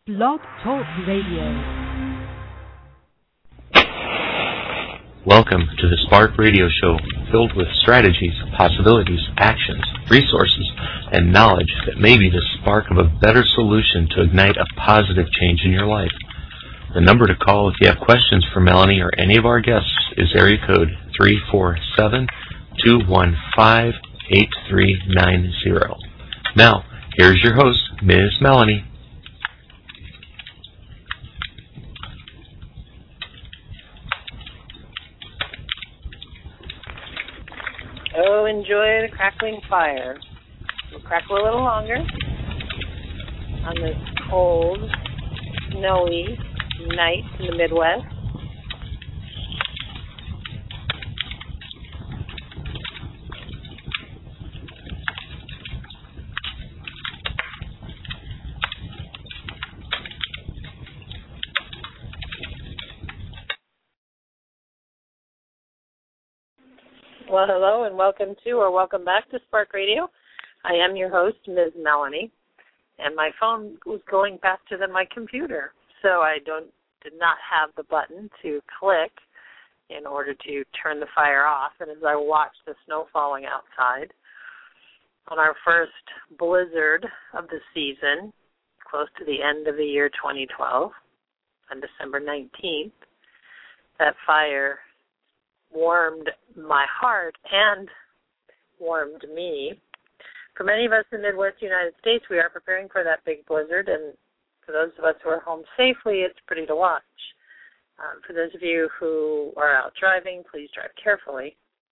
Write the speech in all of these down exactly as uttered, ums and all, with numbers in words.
Blog Talk Radio. Welcome to the Spark Radio Show, filled with strategies, possibilities, actions, resources, and knowledge that may be the spark of a better solution to ignite a positive change in your life. The number to call if you have questions for Melanie or any of our guests is area code three four seven, two one five, eight three nine zero. Now, here's your host, Miz Melanie. Oh, enjoy the crackling fire. We'll crackle a little longer on this cold, snowy night in the Midwest. Well, hello and welcome to or welcome back to Spark Radio. I am your host, Miz Melanie, and my phone was going faster than my computer, so I don't did not have the button to click in order to turn the fire off. And as I watched the snow falling outside on our first blizzard of the season, close to the end of the year twenty twelve, on December nineteenth, that fire warmed my heart and warmed me. For many of us in the Midwest United States, we are preparing for that big blizzard, and for those of us who are home safely, it's pretty to watch. Um, for those of you who are out driving, please drive carefully.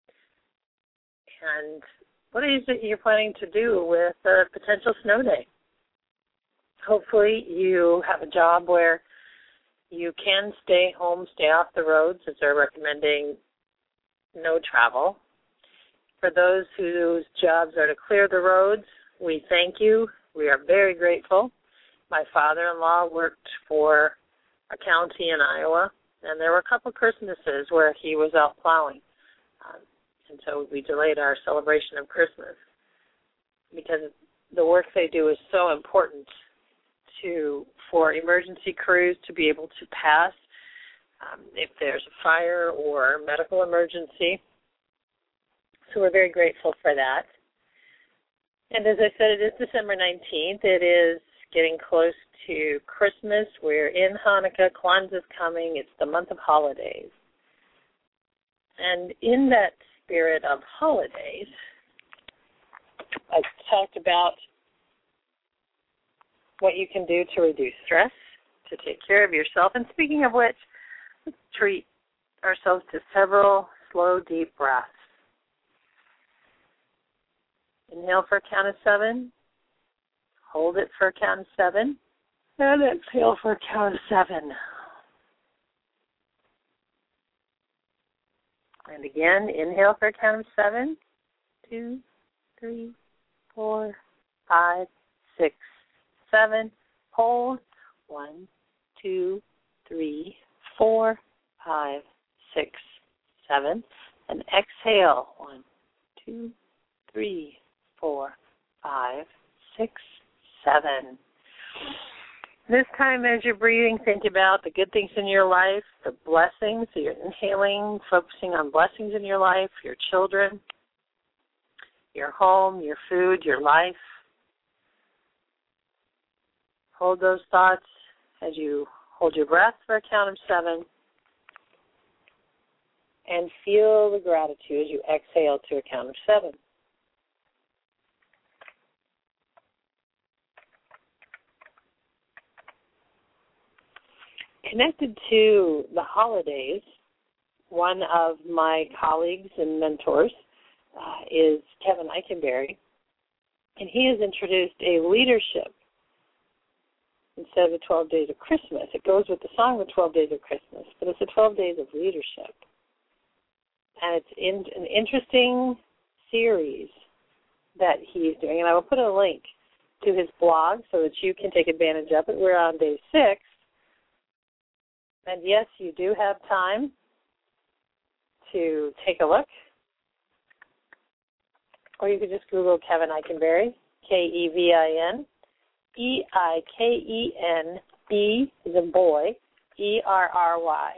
And what is it you're planning to do with a potential snow day? Hopefully you have a job where you can stay home, stay off the roads, as they're recommending no travel. For those whose jobs are to clear the roads, we thank you. We are very grateful. My father-in-law worked for a county in Iowa, and there were a couple Christmases where he was out plowing. Um, and so we delayed our celebration of Christmas because the work they do is so important to for emergency crews to be able to pass Um, if there's a fire or medical emergency. So we're very grateful for that. And as I said, it is December nineteenth. It is getting close to Christmas. We're in Hanukkah. Kwanzaa's coming. It's the month of holidays. And in that spirit of holidays, I talked about what you can do to reduce stress, to take care of yourself. And speaking of which, let's treat ourselves to several slow, deep breaths. Inhale for a count of seven. Hold it for a count of seven. And exhale for a count of seven. And again, inhale for a count of seven. Two, three, four, five, six, seven. Hold. One, two, three, four, five, six, seven, and exhale. One, two, three, four, five, six, seven. This time as you're breathing, think about the good things in your life, the blessings. So you're inhaling, focusing on blessings in your life, your children, your home, your food, your life. Hold those thoughts as you hold your breath for a count of seven, and feel the gratitude as you exhale to a count of seven. Connected to the holidays, one of my colleagues and mentors uh, is Kevin Eikenberry, and he has introduced a leadership instead of the twelve days of Christmas. It goes with the song, the twelve days of Christmas, but it's the twelve days of leadership. And it's in, an interesting series that he's doing, and I will put a link to his blog so that you can take advantage of it. We're on day six, and yes, you do have time to take a look, or you could just Google Kevin Eikenberry, K E V I N, E I K E N B is in boy, E R R Y.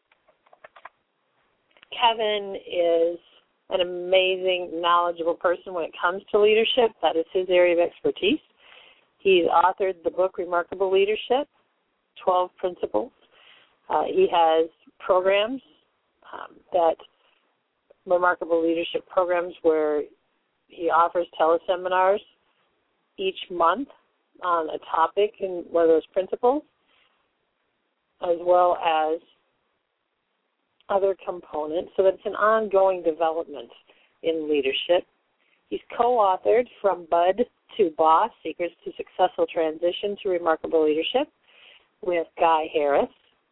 Kevin is an amazing, knowledgeable person when it comes to leadership. That is his area of expertise. He's authored the book Remarkable Leadership, twelve Principles. Uh, he has programs um, that, Remarkable Leadership programs, where he offers teleseminars each month on a topic in one of those principles, as well as other components, so that it's an ongoing development in leadership. He's co-authored From Bud to Boss, Secrets to Successful Transition to Remarkable Leadership with Guy Harris.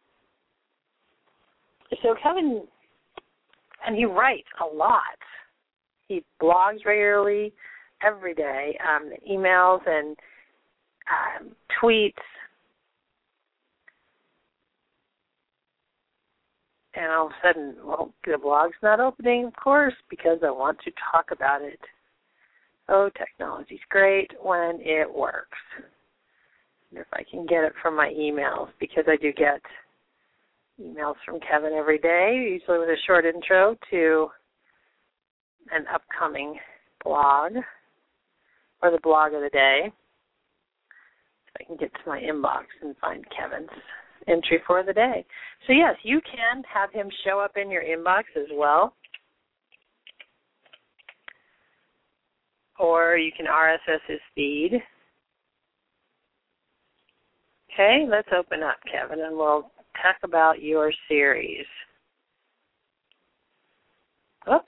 So Kevin, and he writes a lot. He blogs regularly, every day, um, emails and um, tweets. And all of a sudden, well, the blog's not opening, of course, because I want to talk about it. Oh, technology's great when it works. And if I can get it from my emails, because I do get emails from Kevin every day, usually with a short intro to an upcoming blog or the blog of the day. If I can get to my inbox and find Kevin's entry for the day. So yes, you can have him show up in your inbox as well. Or you can R S S his feed. Okay, let's open up, Kevin, and we'll talk about your series. Oops.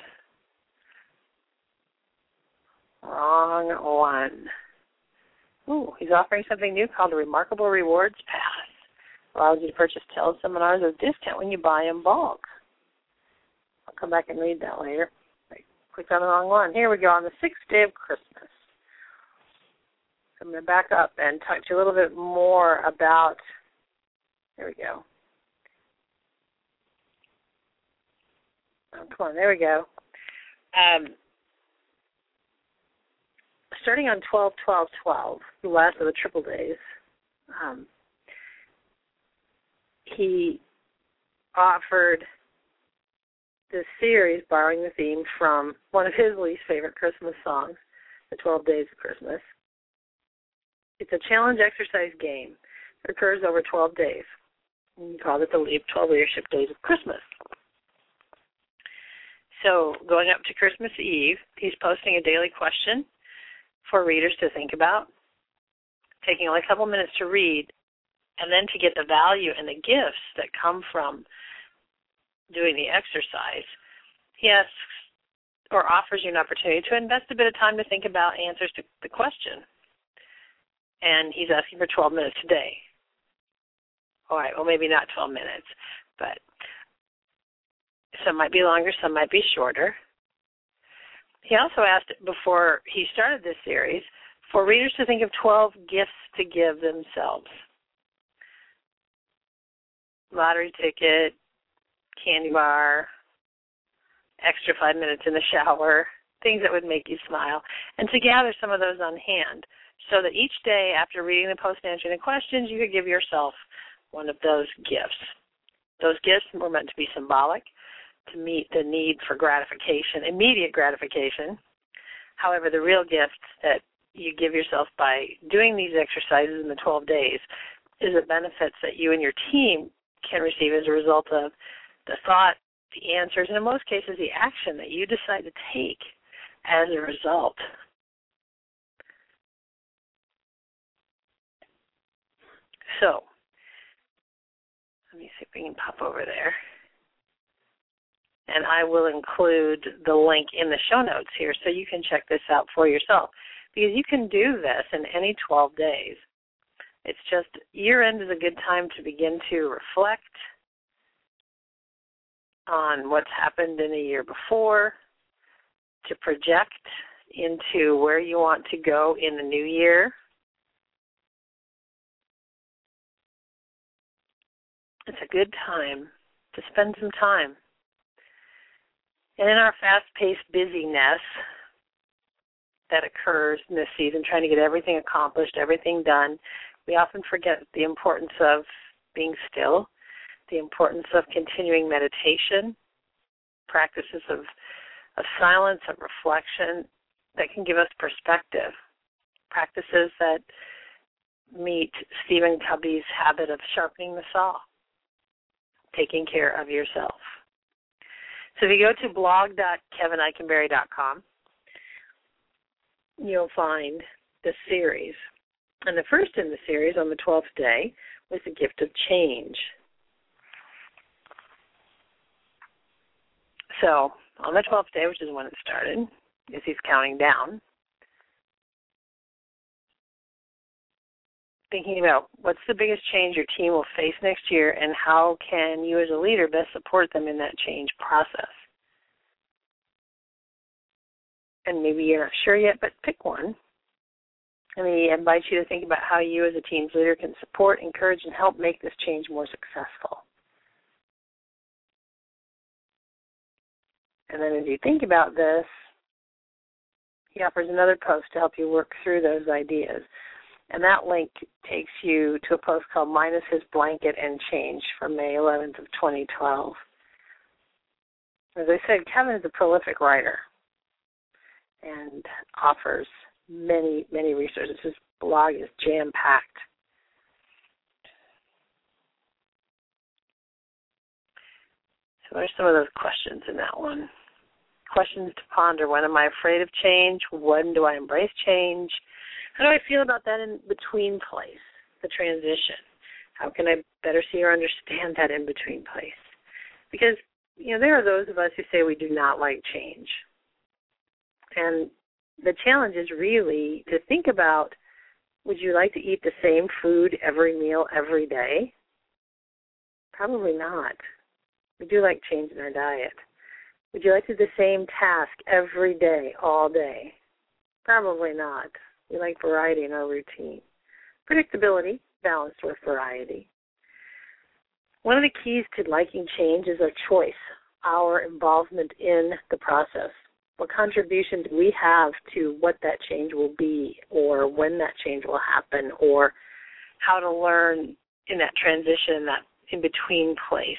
Wrong one. Ooh, he's offering something new called a Remarkable Rewards Pass. Allows you to purchase teleseminars at a discount when you buy in bulk. I'll come back and read that later. I clicked on the wrong one. Here we go, on the sixth day of Christmas. So I'm going to back up and talk to you a little bit more about, there we go. Oh, come on, there we go. Um, starting on twelve twelve twelve, the last of the triple days, um, he offered this series, borrowing the theme from one of his least favorite Christmas songs, The twelve Days of Christmas. It's a challenge exercise game that occurs over twelve days. He called it the twelve Leadership Days of Christmas. So going up to Christmas Eve, he's posting a daily question for readers to think about, taking only a couple minutes to read, and then to get the value and the gifts that come from doing the exercise. He asks or offers you an opportunity to invest a bit of time to think about answers to the question. And he's asking for twelve minutes a day. All right, well, maybe not twelve minutes, but some might be longer, some might be shorter. He also asked, before he started this series, for readers to think of twelve gifts to give themselves. Lottery ticket, candy bar, extra five minutes in the shower, things that would make you smile, and to gather some of those on hand so that each day after reading the post and answering the questions, you could give yourself one of those gifts. Those gifts were meant to be symbolic, to meet the need for gratification, immediate gratification. However, the real gift that you give yourself by doing these exercises in the twelve days is the benefits that you and your team can receive as a result of the thought, the answers, and in most cases the action that you decide to take as a result. So, let me see if we can pop over there. And I will include the link in the show notes here so you can check this out for yourself. Because you can do this in any twelve days. It's just year-end is a good time to begin to reflect on what's happened in the year before, to project into where you want to go in the new year. It's a good time to spend some time. And in our fast-paced busyness that occurs in this season, trying to get everything accomplished, everything done, We often forget the importance of being still, the importance of continuing meditation, practices of, of silence, of reflection that can give us perspective, practices that meet Stephen Covey's habit of sharpening the saw, taking care of yourself. So if you go to blog dot kevin eikenberry dot com, you'll find the series. And the first in the series on the twelfth day was the gift of change. So on the twelfth day, which is when it started, as he's counting down, thinking about what's the biggest change your team will face next year and how can you as a leader best support them in that change process. And maybe you're not sure yet, but pick one. And he invites you to think about how you as a team's leader can support, encourage, and help make this change more successful. And then as you think about this, he offers another post to help you work through those ideas. And that link takes you to a post called Minus His Blanket and Change from May eleventh of twenty twelve. As I said, Kevin is a prolific writer and offers many, many resources. His blog is jam-packed. So what are some of those questions in that one? Questions to ponder. When am I afraid of change? When do I embrace change? How do I feel about that in between place, the transition? How can I better see or understand that in between place? Because, you know, there are those of us who say we do not like change. And the challenge is really to think about, would you like to eat the same food every meal every day? Probably not. We do like change in our diet. Would you like to do the same task every day, all day? Probably not. We like variety in our routine. Predictability balanced with variety. One of the keys to liking change is our choice, our involvement in the process. What contribution do we have to what that change will be, or when that change will happen, or how to learn in that transition, that in-between place?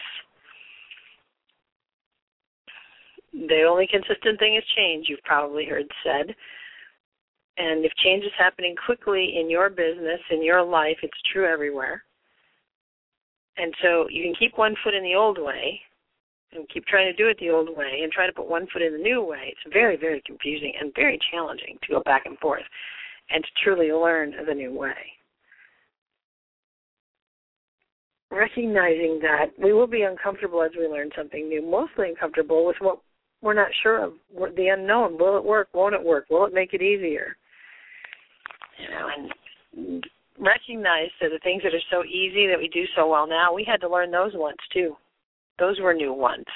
The only consistent thing is change, you've probably heard said. And if change is happening quickly in your business, in your life, it's true everywhere. And so you can keep one foot in the old way and keep trying to do it the old way and try to put one foot in the new way. It's very, very confusing and very challenging to go back and forth and to truly learn the new way. Recognizing that we will be uncomfortable as we learn something new, mostly uncomfortable with what we're not sure of, the unknown. Will it work? Won't it work? Will it make it easier? You know, and recognize that the things that are so easy that we do so well now, we had to learn those once too. Those were new ones.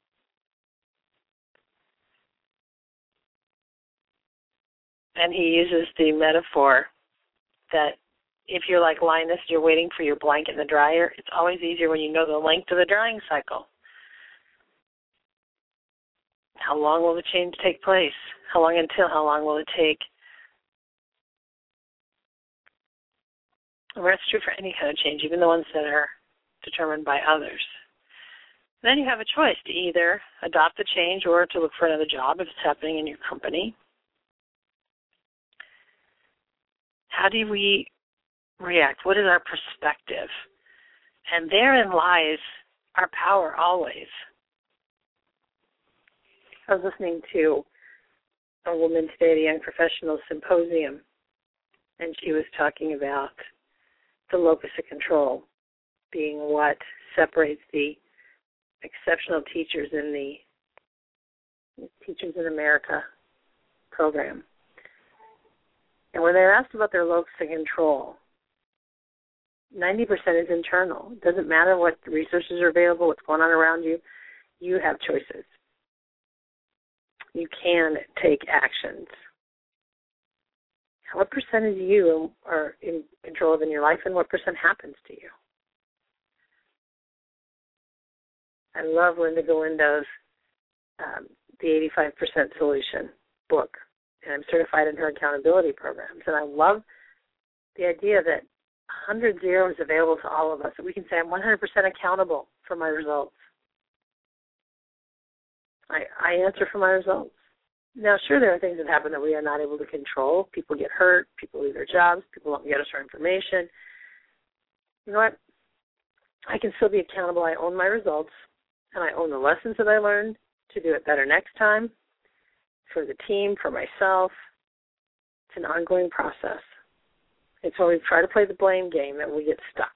And he uses the metaphor that if you're like Linus, you're waiting for your blanket in the dryer, it's always easier when you know the length of the drying cycle. How long will the change take place? How long until? How long will it take? And that's true for any kind of change, even the ones that are determined by others. And then you have a choice to either adopt the change or to look for another job if it's happening in your company. How do we react? What is our perspective? And therein lies our power always. I was listening to a woman today at a Young Professionals Symposium, and she was talking about the locus of control being what separates the exceptional teachers in the Teachers in America program. And when they're asked about their locus of control, ninety percent is internal. It doesn't matter what resources are available, what's going on around you. You have choices. You can take actions. What percentage of you are in control of in your life, and what percent happens to you? I love Linda Galindo's um, The eighty-five percent Solution book, and I'm certified in her accountability programs. And I love the idea that one hundred zeros available to all of us that we can say I'm one hundred percent accountable for my results. I, I answer for my results. Now, sure, there are things that happen that we are not able to control. People get hurt. People lose their jobs. People don't get us our information. You know what? I can still be accountable. I own my results, and I own the lessons that I learned to do it better next time, for the team, for myself. It's an ongoing process. It's when we try to play the blame game that we get stuck.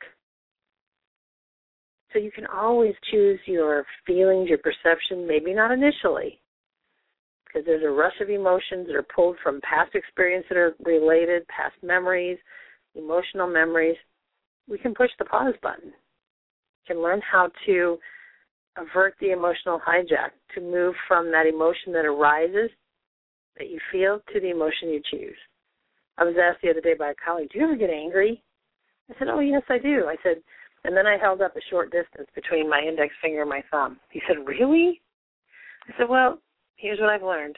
So you can always choose your feelings, your perception, maybe not initially, because there's a rush of emotions that are pulled from past experience that are related, past memories, emotional memories. We can push the pause button. We can learn how to avert the emotional hijack, to move from that emotion that arises, that you feel, to the emotion you choose. I was asked the other day by a colleague, do you ever get angry? I said, oh, yes, I do. I said, and then I held up a short distance between my index finger and my thumb. He said, really? I said, well, here's what I've learned.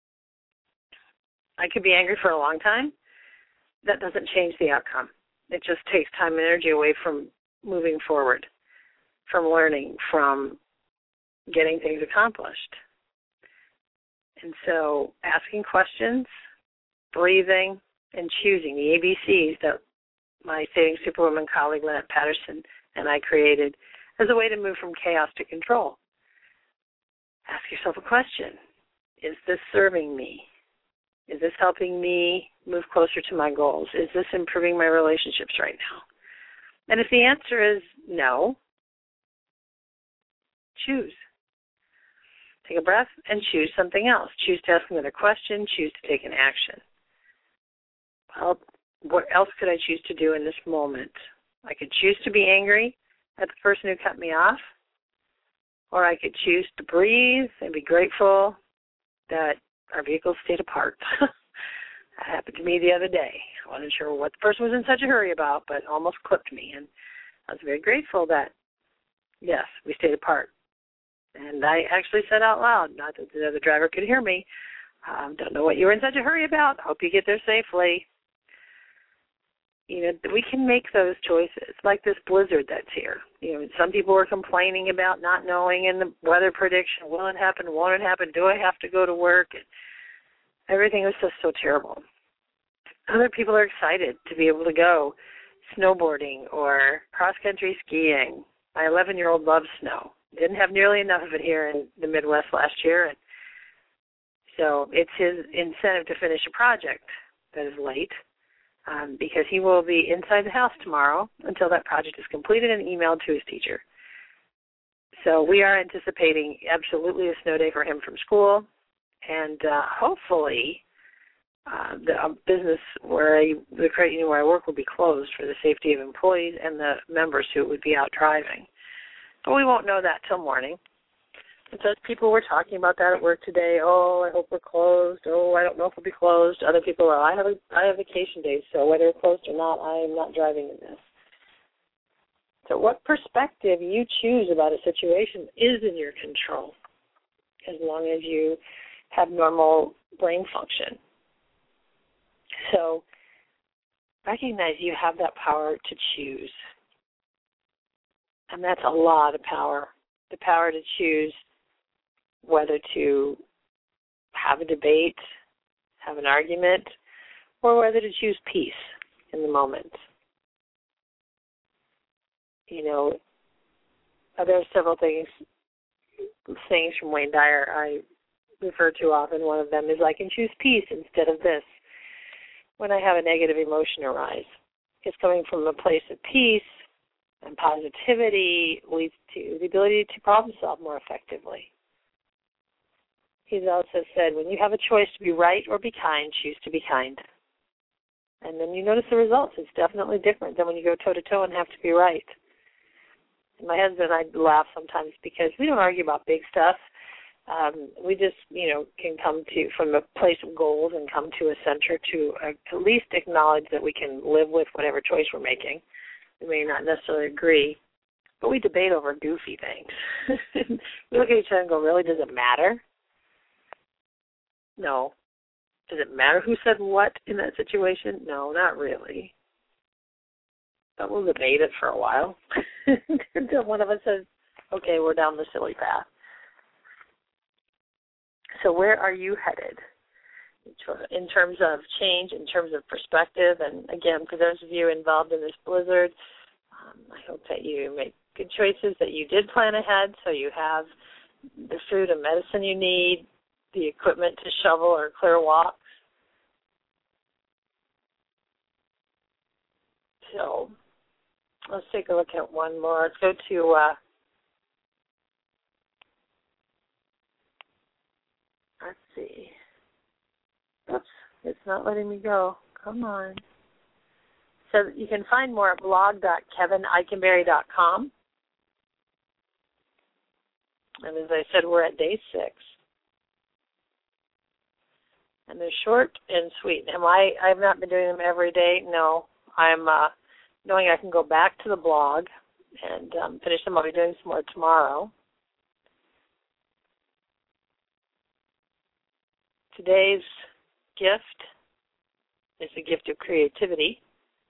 I could be angry for a long time. That doesn't change the outcome. It just takes time and energy away from moving forward, from learning, from getting things accomplished. And so asking questions, breathing, and choosing, the A B Cs that my Saving Superwoman colleague Lynette Patterson and I created as a way to move from chaos to control. Ask yourself a question. Is this serving me? Is this helping me move closer to my goals? Is this improving my relationships right now? And if the answer is no, choose. Take a breath and choose something else. Choose to ask another question. Choose to take an action. Well, what else could I choose to do in this moment? I could choose to be angry at the person who cut me off, or I could choose to breathe and be grateful that our vehicles stayed apart. That happened to me the other day. I wasn't sure what the person was in such a hurry about, but almost clipped me. And I was very grateful that, yes, we stayed apart. And I actually said out loud, not that the other driver could hear me, um, don't know what you were in such a hurry about. Hope you get there safely. You know, we can make those choices, like this blizzard that's here. You know, some people were complaining about not knowing in the weather prediction, will it happen, won't it happen, do I have to go to work? And everything was just so terrible. Other people are excited to be able to go snowboarding or cross-country skiing. My eleven-year-old loves snow. Didn't have nearly enough of it here in the Midwest last year, and so it's his incentive to finish a project that is late. Um, because he will be inside the house tomorrow until that project is completed and emailed to his teacher. So we are anticipating absolutely a snow day for him from school, and uh, hopefully uh, the uh, business where I, the credit union where I work will be closed for the safety of employees and the members who would be out driving. But we won't know that till morning. And so people were talking about that at work today. Oh, I hope we're closed. Oh, I don't know if we'll be closed. Other people are, I have a, I have vacation days, so whether it's closed or not, I am not driving in this. So what perspective you choose about a situation is in your control, as long as you have normal brain function. So recognize you have that power to choose. And that's a lot of power, the power to choose whether to have a debate, have an argument, or whether to choose peace in the moment. You know, there are several things, sayings from Wayne Dyer I refer to often. One of them is, I can choose peace instead of this. When I have a negative emotion arise, it's coming from a place of peace and positivity leads to the ability to problem solve more effectively. He's also said, when you have a choice to be right or be kind, choose to be kind. And then you notice the results. It's definitely different than when you go toe-to-toe and have to be right. And my husband and I laugh sometimes because we don't argue about big stuff. Um, we just, you know, can come to, from a place of goals and come to a center to uh, at least acknowledge that we can live with whatever choice we're making. We may not necessarily agree, but we debate over goofy things. We look at each other and go, really, does it matter? No. Does it matter who said what in that situation? No, not really. but we'll debate it for a while until one of us says, okay, we're down the silly path. So where are you headed in terms of change, in terms of perspective? And again, for those of you involved in this blizzard, um, I hope that you make good choices, that you did plan ahead so you have the food and medicine you need, the equipment to shovel or clear walks. So let's take a look at one more. Let's go to uh, let's see. Oops, it's not letting me go. Come on. So you can find more at blog dot kevin eikenberry dot com. And as I said, we're at day six. And they're short and sweet. Am I, I've not been doing them every day. No. I'm uh, knowing I can go back to the blog and um, finish them. I'll be doing some more tomorrow. Today's gift is the gift of creativity.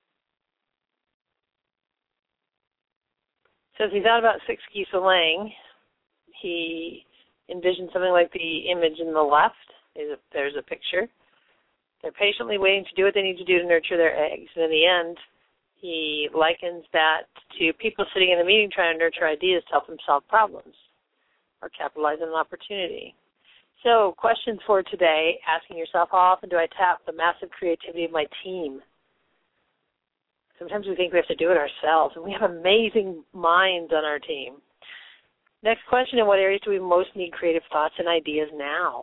So as he thought about six geese a laying, he envisioned something like the image in the left. There's a picture. They're patiently waiting to do what they need to do to nurture their eggs. And in the end, he likens that to people sitting in a meeting trying to nurture ideas to help them solve problems or capitalize on an opportunity. So questions for today, asking yourself, how often do I tap the massive creativity of my team? Sometimes we think we have to do it ourselves, and we have amazing minds on our team. Next question, in what areas do we most need creative thoughts and ideas now?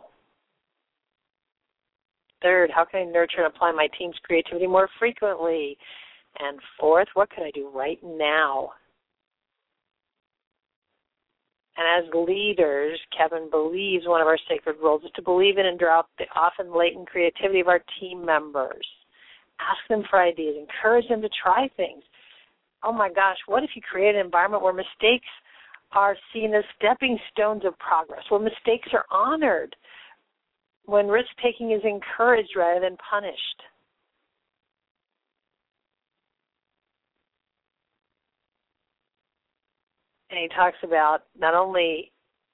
Third, how can I nurture and apply my team's creativity more frequently? And fourth, what can I do right now? And as leaders, Kevin believes one of our sacred roles is to believe in and draw up the often latent creativity of our team members. Ask them for ideas. Encourage them to try things. Oh, my gosh, what if you create an environment where mistakes are seen as stepping stones of progress, where mistakes are honored, when risk-taking is encouraged rather than punished? And he talks about not only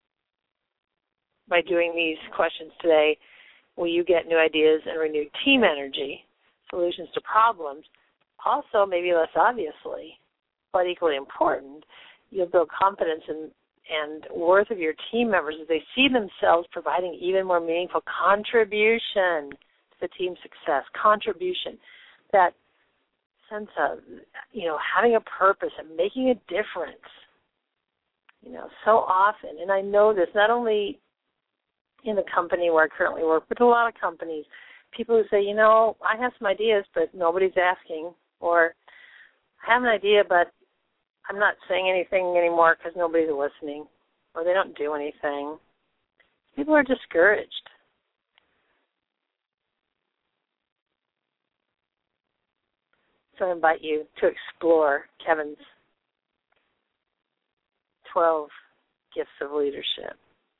by doing these questions today will you get new ideas and renewed team energy, solutions to problems, also maybe less obviously, but equally important, you'll build confidence in and worth of your team members as they see themselves providing even more meaningful contribution to the team's success, contribution, that sense of, you know, having a purpose and making a difference. You know, so often, and I know this not only in the company where I currently work, but a lot of companies, people who say, you know, I have some ideas, but nobody's asking, or I have an idea, but I'm not saying anything anymore because nobody's listening, or they don't do anything. People are discouraged. So I invite you to explore Kevin's twelve gifts of leadership.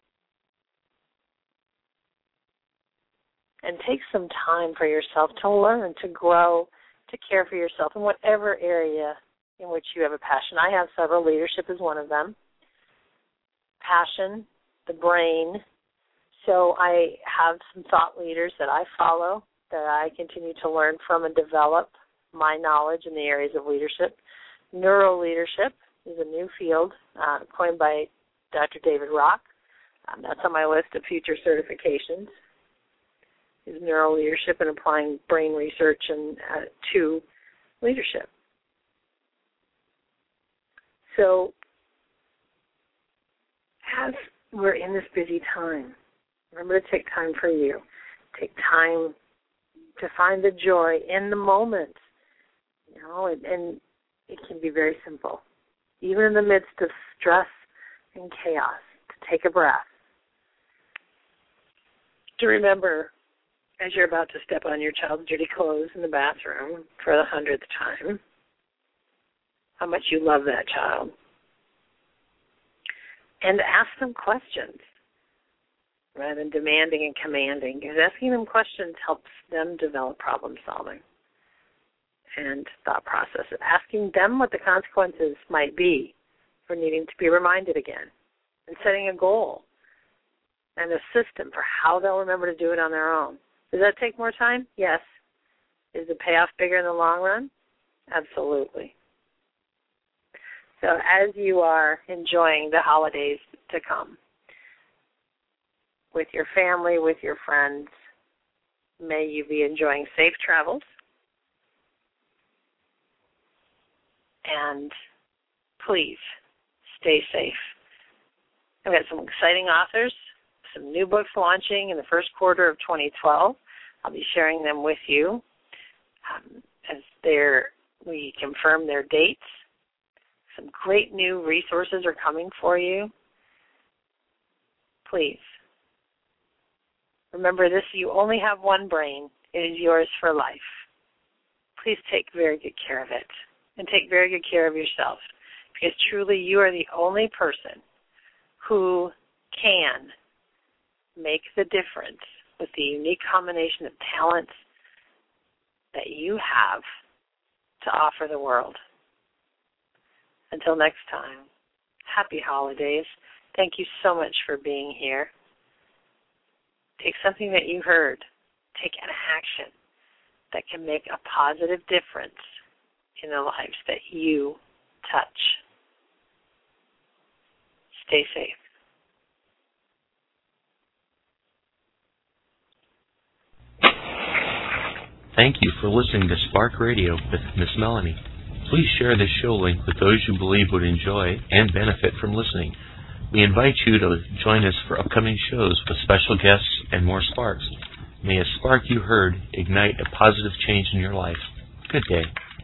And take some time for yourself to learn, to grow, to care for yourself in whatever area in which you have a passion. I have several. Leadership is one of them. Passion, the brain. So I have some thought leaders that I follow, that I continue to learn from and develop my knowledge in the areas of leadership. Neuro leadership is a new field uh, coined by Doctor David Rock. Um, that's on my list of future certifications, is neuro leadership and applying brain research and uh, to leadership. So as we're in this busy time, remember to take time for you. Take time to find the joy in the moment. You know, and, and it can be very simple. Even in the midst of stress and chaos, to take a breath. To remember, as you're about to step on your child's dirty clothes in the bathroom for the hundredth time, how much you love that child. And ask them questions rather than demanding and commanding, because asking them questions helps them develop problem solving. and thought process of asking them what the consequences might be for needing to be reminded again, and setting a goal and a system for how they'll remember to do it on their own. Does that take more time? Yes. Is the payoff bigger in the long run? Absolutely. So as you are enjoying the holidays to come, with your family, with your friends, may you be enjoying safe travels. And please stay safe. I've got some exciting authors, some new books launching in the first quarter of twenty twelve. I'll be sharing them with you um, as they're, we confirm their dates. Some great new resources are coming for you. Please remember this, you only have one brain. It is yours for life. Please take very good care of it, and take very good care of yourself, because truly you are the only person who can make the difference with the unique combination of talents that you have to offer the world. Until next time, happy holidays. Thank you so much for being here. Take something that you heard, take an action that can make a positive difference in the lives that you touch. Stay safe. Thank you for listening to Spark Radio with Miss Melanie. Please share this show link with those you believe would enjoy and benefit from listening. We invite you to join us for upcoming shows with special guests and more sparks. May a spark you heard ignite a positive change in your life. Good day.